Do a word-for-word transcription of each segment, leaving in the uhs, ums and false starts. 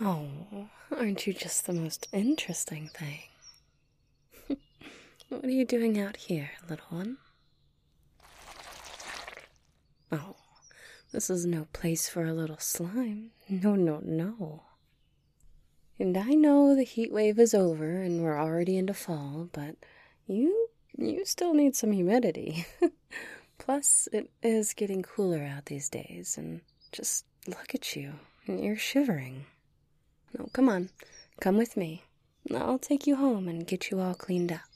Oh, aren't you just the most interesting thing? What are you doing out here, little one? Oh, this is no place for a little slime. No, no, no. And I know the heat wave is over and we're already into fall, but you, you still need some humidity. Plus, it is getting cooler out these days, and just look at you. You're shivering. No, come on. Come with me. I'll take you home and get you all cleaned up.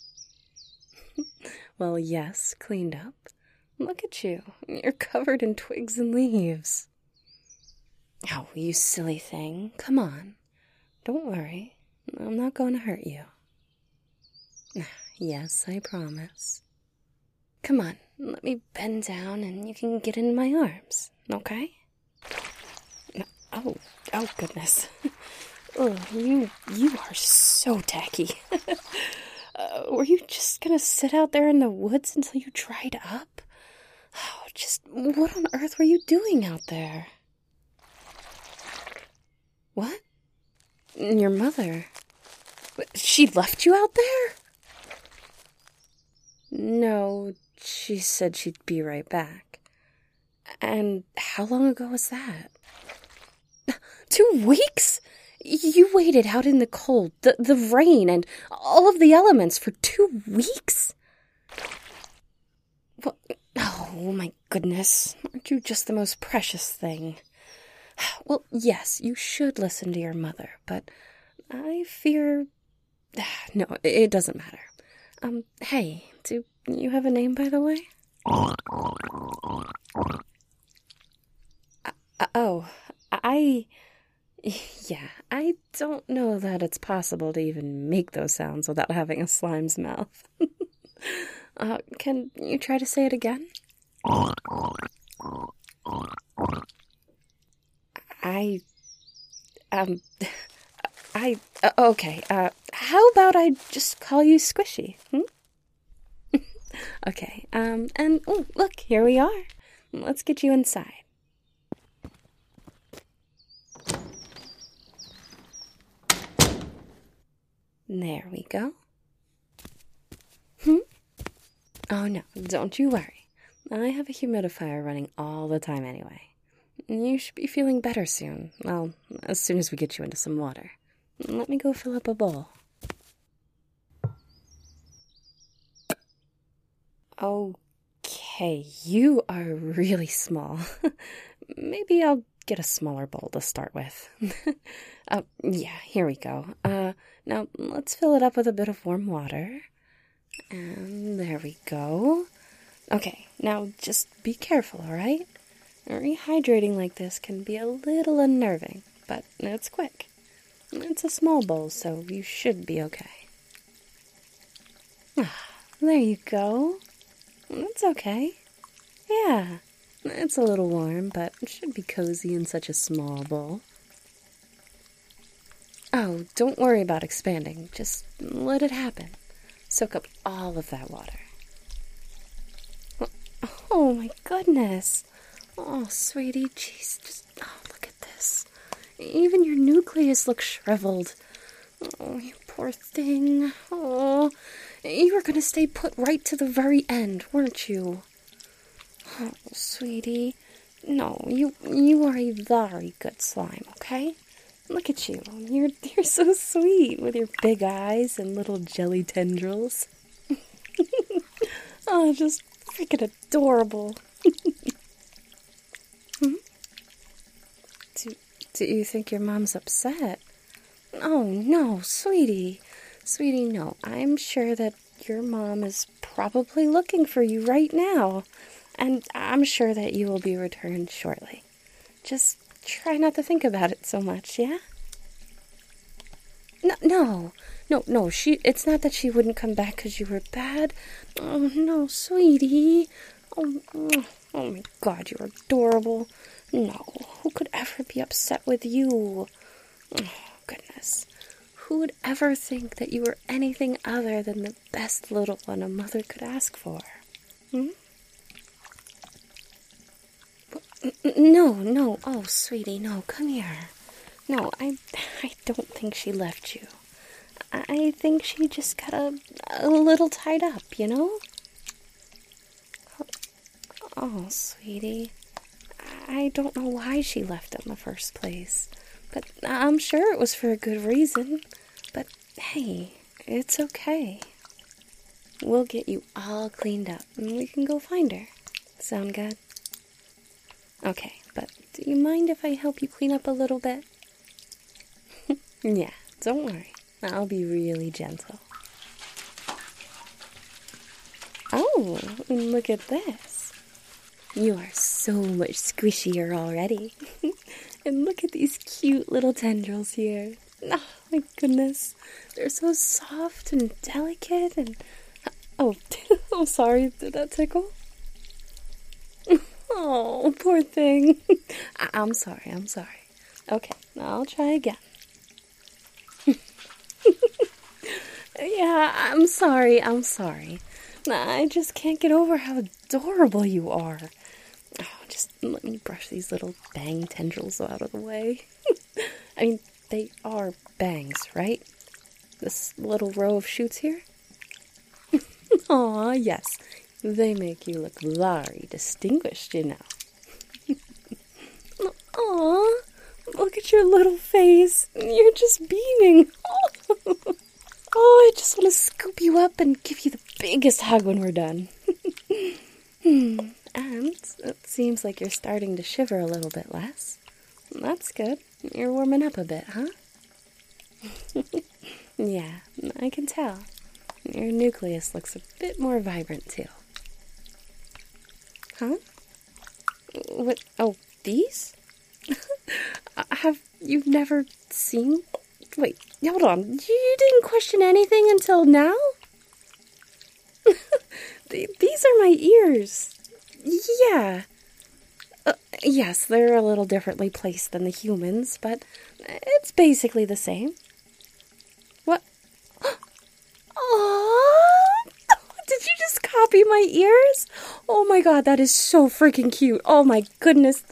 Well, yes, cleaned up. Look at you. You're covered in twigs and leaves. Oh, you silly thing. Come on. Don't worry. I'm not going to hurt you. Yes, I promise. Come on. Let me bend down and you can get in my arms, okay? Oh, oh goodness. Oh, you, you are so tacky. uh, were you just gonna sit out there in the woods until you dried up? Oh, just what on earth were you doing out there? What? Your mother? She left you out there? No, she said she'd be right back. And how long ago was that? Two weeks? You waited out in the cold, the, the rain, and all of the elements for two weeks? Well, oh, my goodness. Aren't you just the most precious thing? Well, yes, you should listen to your mother, but I fear... No, it doesn't matter. Um, hey, do you have a name, by the way? Uh, oh, I... Yeah, I don't know that it's possible to even make those sounds without having a slime's mouth. uh, can you try to say it again? I... Um... I... Uh, okay, uh, how about I just call you Squishy, hmm? Okay, um, and, oh, look, here we are. Let's get you inside. There we go. Hmm? Oh, no, don't you worry. I have a humidifier running all the time anyway. You should be feeling better soon. Well, as soon as we get you into some water. Let me go fill up a bowl. Okay, you are really small. Maybe I'll get a smaller bowl to start with. uh, yeah, here we go. Uh, now, let's fill it up with a bit of warm water. And there we go. Okay, now just be careful, all right? Rehydrating like this can be a little unnerving, but it's quick. It's a small bowl, so you should be okay. Ah, there you go. It's okay. Yeah, it's a little warm, but it should be cozy in such a small bowl. Oh, don't worry about expanding. Just let it happen. Soak up all of that water. Oh, my goodness. Oh, sweetie, jeez, just, oh, look at this. Even your nucleus looks shriveled. Oh, you poor thing. Oh, you were going to stay put right to the very end, weren't you? Oh, sweetie. No, you you are a very good slime, okay? Look at you. You're, you're so sweet with your big eyes and little jelly tendrils. Oh, just freaking adorable. Hmm? Do, do you think your mom's upset? Oh, no, sweetie. Sweetie, no. I'm sure that your mom is probably looking for you right now. And I'm sure that you will be returned shortly. Just try not to think about it so much, yeah? No, no, no, no, she, it's not that she wouldn't come back because you were bad. Oh, no, sweetie. Oh, oh my God, you're adorable. No, who could ever be upset with you? Oh, goodness. Who would ever think that you were anything other than the best little one a mother could ask for? Hmm? No, no, oh, sweetie, no, come here. No, I, I don't think she left you. I think she just got a, a little tied up, you know? Oh, sweetie. I don't know why she left in the first place, but I'm sure it was for a good reason. But hey, it's okay. We'll get you all cleaned up and we can go find her. Sound good? Okay, but do you mind if I help you clean up a little bit? Yeah, don't worry. I'll be really gentle. Oh, look at this. You are so much squishier already. And look at these cute little tendrils here. Oh, my goodness. They're so soft and delicate and... Oh, I'm sorry. Did that tickle? Oh, poor thing. I- I'm sorry. I'm sorry. Okay, I'll try again. Yeah, I'm sorry, I'm sorry. I just can't get over how adorable you are. Oh, just let me brush these little bang tendrils out of the way. I mean, they are bangs, right? This little row of shoots here? Aw, yes. They make you look very distinguished, you know. Aw, look at your little face. You're just beaming. Oh, I just want to scoop you up and give you the biggest hug when we're done. hmm. And it seems like you're starting to shiver a little bit less. That's good. You're warming up a bit, huh? Yeah, I can tell. Your nucleus looks a bit more vibrant, too. Huh? What? Oh, these? Have you never seen... Wait, hold on. You didn't question anything until now? These are my ears. Yeah. Uh, yes, they're a little differently placed than the humans, but it's basically the same. What? Aww! Did you just copy my ears? Oh my god, that is so freaking cute. Oh my goodness.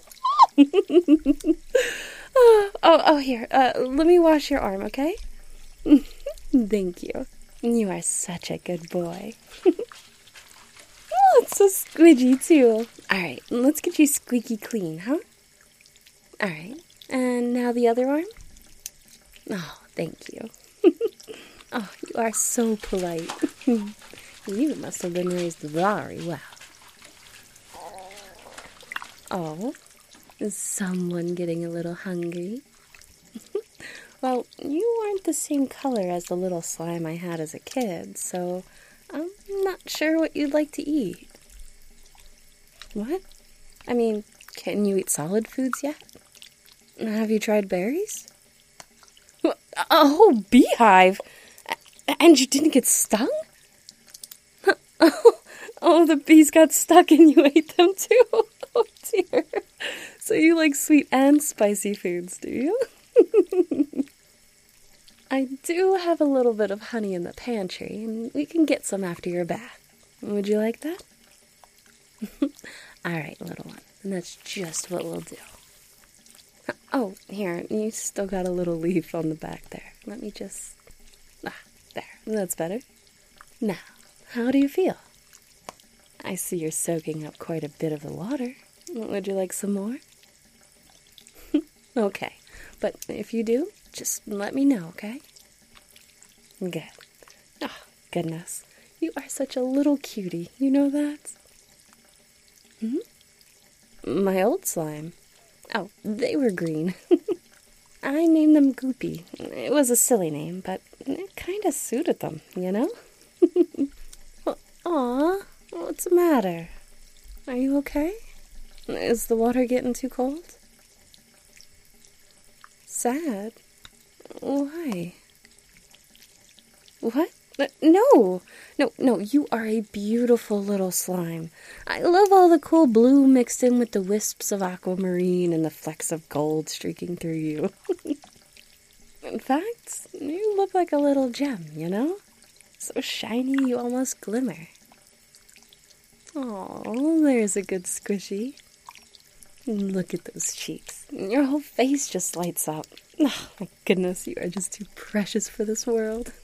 Oh, oh, oh, here. Uh, let me wash your arm, okay? Thank you. You are such a good boy. Oh, it's so squidgy, too. Alright, let's get you squeaky clean, huh? Alright, and now the other arm? Oh, thank you. Oh, you are so polite. You must have been raised very well. Oh, is someone getting a little hungry? Well, you aren't the same color as the little slime I had as a kid, so I'm not sure what you'd like to eat. What? I mean, can you eat solid foods yet? Have you tried berries? A whole beehive? And you didn't get stung? Oh, oh, the bees got stuck and you ate them too? Oh dear. So you like sweet and spicy foods, do you? I do have a little bit of honey in the pantry, and we can get some after your bath. Would you like that? Alright, little one. And that's just what we'll do. Oh, here, you still got a little leaf on the back there. Let me just... Ah, there. That's better. Now, how do you feel? I see you're soaking up quite a bit of the water. Would you like some more? Okay, but if you do, just let me know, okay? Good. Oh, goodness. You are such a little cutie. You know that? Hmm? My old slime. Oh, they were green. I named them Goopy. It was a silly name, but it kind of suited them, you know? Aw, what's the matter? Are you okay? Is the water getting too cold? Sad? Why? What? No! No, no, you are a beautiful little slime. I love all the cool blue mixed in with the wisps of aquamarine and the flecks of gold streaking through you. In fact, you look like a little gem, you know? So shiny you almost glimmer. Oh, there's a good squishy. Look at those cheeks. Your whole face just lights up. Oh, my goodness, you are just too precious for this world.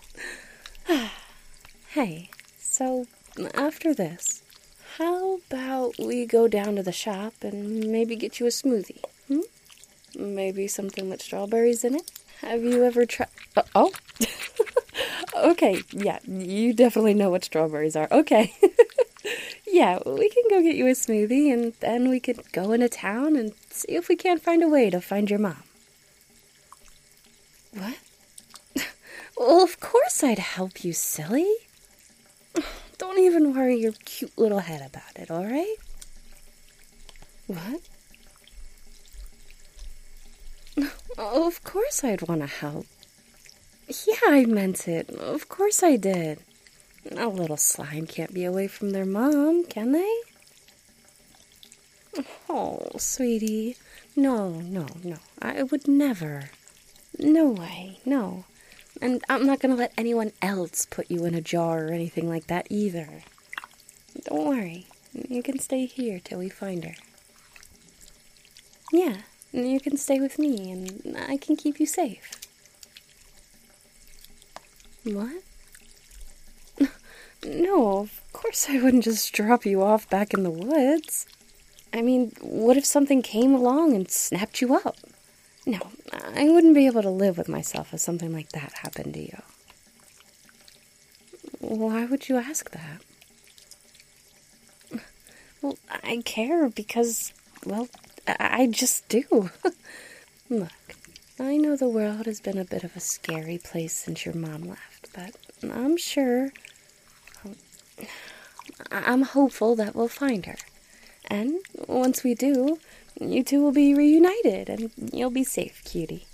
Hey, so after this, how about we go down to the shop and maybe get you a smoothie? Hmm? Maybe something with strawberries in it? Have you ever tried... Uh, oh! Okay, yeah, you definitely know what strawberries are. Okay. Yeah, we can go get you a smoothie, and then we could go into town and see if we can't find a way to find your mom. What? Well, of course I'd help you, silly. Don't even worry your cute little head about it, all right? What? Of course I'd want to help. Yeah, I meant it. Of course I did. A little slime can't be away from their mom, can they? Oh, sweetie. No, no, no. I would never. No way, no. And I'm not going to let anyone else put you in a jar or anything like that either. Don't worry. You can stay here till we find her. Yeah, you can stay with me and I can keep you safe. What? No, of course I wouldn't just drop you off back in the woods. I mean, what if something came along and snapped you up? No, I wouldn't be able to live with myself if something like that happened to you. Why would you ask that? Well, I care because, well, I just do. Look, I know the world has been a bit of a scary place since your mom left, but I'm sure, I'm hopeful that we'll find her. And once we do, you two will be reunited and you'll be safe, cutie.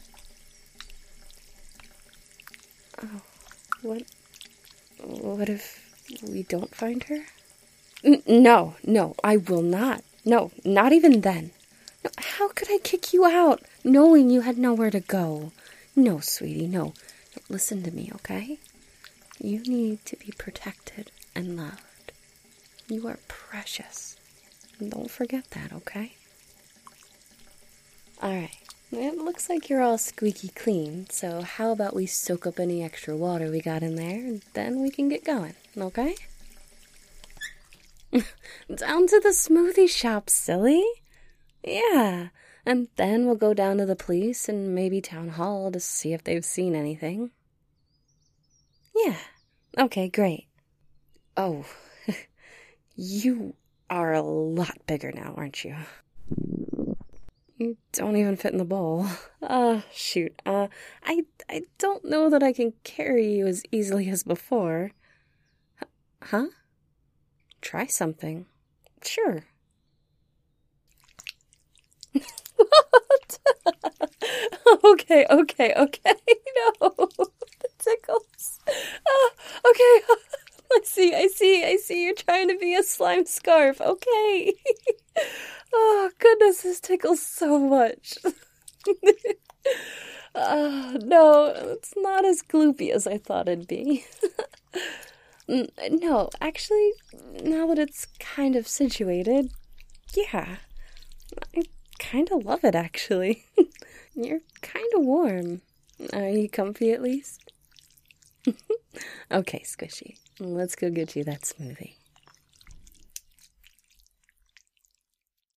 Oh, what, what if we don't find her? N- no, no, I will not. No, not even then. No, how could I kick you out, knowing you had nowhere to go? No, sweetie, no. Listen to me, okay? You need to be protected and loved. You are precious. Don't forget that, okay? Alright, it looks like you're all squeaky clean, so how about we soak up any extra water we got in there, and then we can get going, okay? Down to the smoothie shop, silly. Yeah, and then we'll go down to the police and maybe town hall to see if they've seen anything. Yeah, okay, great. Oh, you are a lot bigger now, aren't you? You don't even fit in the bowl. Uh, shoot, uh, I, I don't know that I can carry you as easily as before. H- huh? Try something. Sure. What? Okay, okay, okay. No, the tickles. Uh, okay, I see, I see, I see. You're trying to be a slime scarf. Okay. Oh, goodness, this tickles so much. uh, no, it's not as gloopy as I thought it'd be. No, actually, now that it's kind of situated, yeah, I kind of love it, actually. You're kind of warm. Are you comfy at least? Okay, Squishy, let's go get you that smoothie.